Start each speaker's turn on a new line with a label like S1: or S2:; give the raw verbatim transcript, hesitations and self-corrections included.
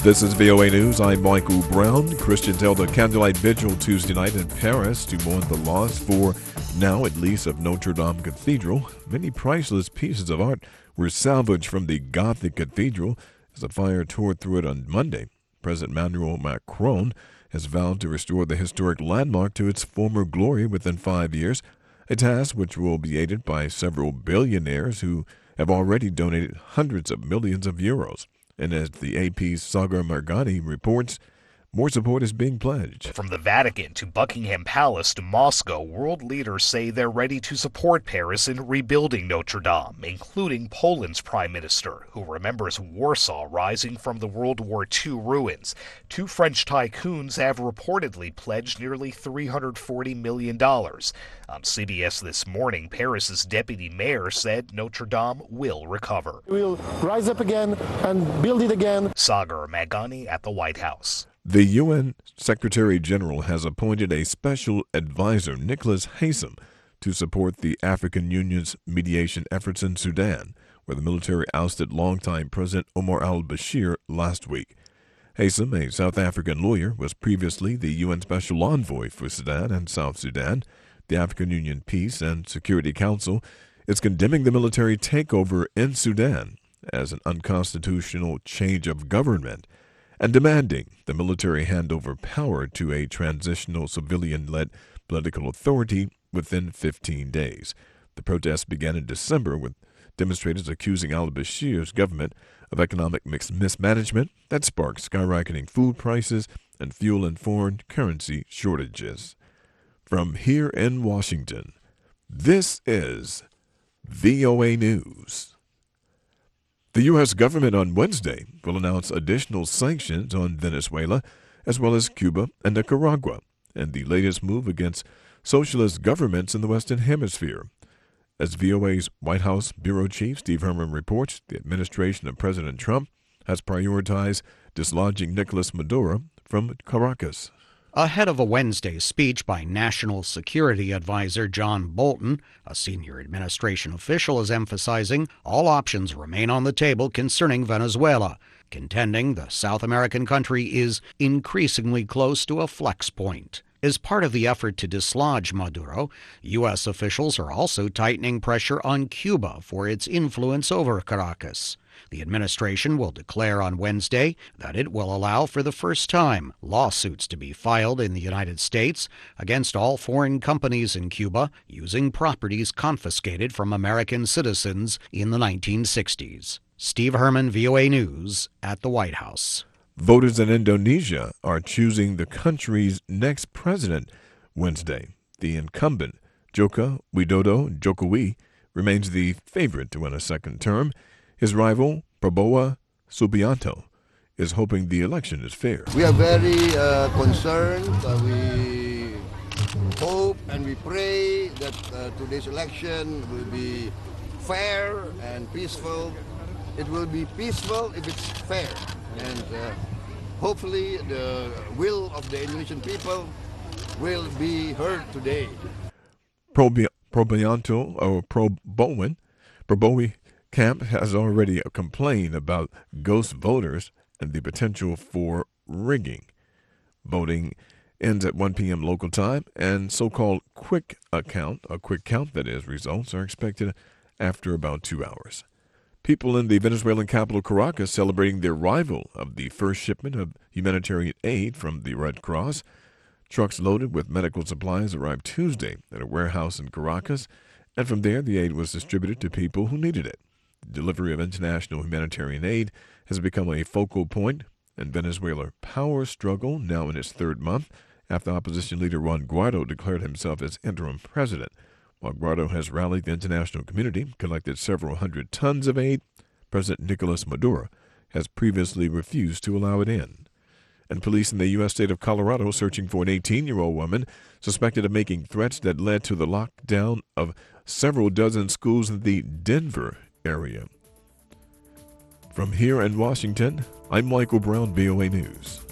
S1: This is V O A News. I'm Michael Brown. Christians held a candlelight vigil Tuesday night in Paris to mourn the loss for now at least of Notre Dame Cathedral. Many priceless pieces of art were salvaged from the Gothic cathedral as a fire tore through it on Monday. President Emmanuel Macron has vowed to restore the historic landmark to its former glory within five years, a task which will be aided by several billionaires who have already donated hundreds of millions of euros. And as the A P's Sagar Margani reports, more support is being pledged.
S2: From the Vatican to Buckingham Palace to Moscow, world leaders say they're ready to support Paris in rebuilding Notre Dame, including Poland's prime minister, who remembers Warsaw rising from the World War Two ruins. Two French tycoons have reportedly pledged nearly three hundred forty million dollars. On C B S This Morning, Paris's deputy mayor said Notre Dame will recover.
S3: We'll rise up again and build it again.
S2: Sagar Margani at the White House.
S1: The U N Secretary General has appointed a special advisor, Nicholas Haysom, to support the African Union's mediation efforts in Sudan, where the military ousted longtime President Omar al-Bashir last week. Haysom, a South African lawyer, was previously the U N Special Envoy for Sudan and South Sudan. The African Union Peace and Security Council is condemning the military takeover in Sudan as an unconstitutional change of government and demanding the military hand over power to a transitional civilian-led political authority within fifteen days. The protests began in December with demonstrators accusing al-Bashir's government of economic mis- mismanagement that sparked skyrocketing food prices and fuel and foreign currency shortages. From here in Washington, this is V O A News. The U S government on Wednesday will announce additional sanctions on Venezuela, as well as Cuba and Nicaragua, and the latest move against socialist governments in the Western Hemisphere. As V O A's White House Bureau Chief Steve Herman reports, the administration of President Trump has prioritized dislodging Nicolas Maduro from Caracas.
S4: Ahead of a Wednesday speech by National Security Advisor John Bolton, a senior administration official is emphasizing all options remain on the table concerning Venezuela, contending the South American country is increasingly close to a flex point. As part of the effort to dislodge Maduro, U S officials are also tightening pressure on Cuba for its influence over Caracas. The administration will declare on Wednesday that it will allow for the first time lawsuits to be filed in the United States against all foreign companies in Cuba using properties confiscated from American citizens in the nineteen sixties. Steve Herman, V O A News, at the White House.
S1: Voters in Indonesia are choosing the country's next president Wednesday. The incumbent, Joko Widodo Jokowi, remains the favorite to win a second term. His rival, Prabowo Subianto, is hoping the election is fair.
S5: We are very uh, concerned. Uh, we hope and we pray that uh, today's election will be fair and peaceful. It will be peaceful if it's fair. And uh, hopefully the will of the Indonesian people will be heard today.
S1: Probianto or Probowen, Probowi camp has already complained about ghost voters and the potential for rigging. Voting ends at one p.m. local time, and so-called quick account, a quick count that is, results are expected after about two hours. People in the Venezuelan capital Caracas celebrating the arrival of the first shipment of humanitarian aid from the Red Cross. Trucks loaded with medical supplies arrived Tuesday at a warehouse in Caracas, and from there the aid was distributed to people who needed it. The delivery of international humanitarian aid has become a focal point in Venezuela's power struggle, now in its third month, after opposition leader Juan Guaido declared himself as interim president. While Guaido has rallied the international community, collected several hundred tons of aid, President Nicolas Maduro has previously refused to allow it in. And police in the U S state of Colorado searching for an eighteen-year-old woman suspected of making threats that led to the lockdown of several dozen schools in the Denver area. From here in Washington, I'm Michael Brown, V O A News.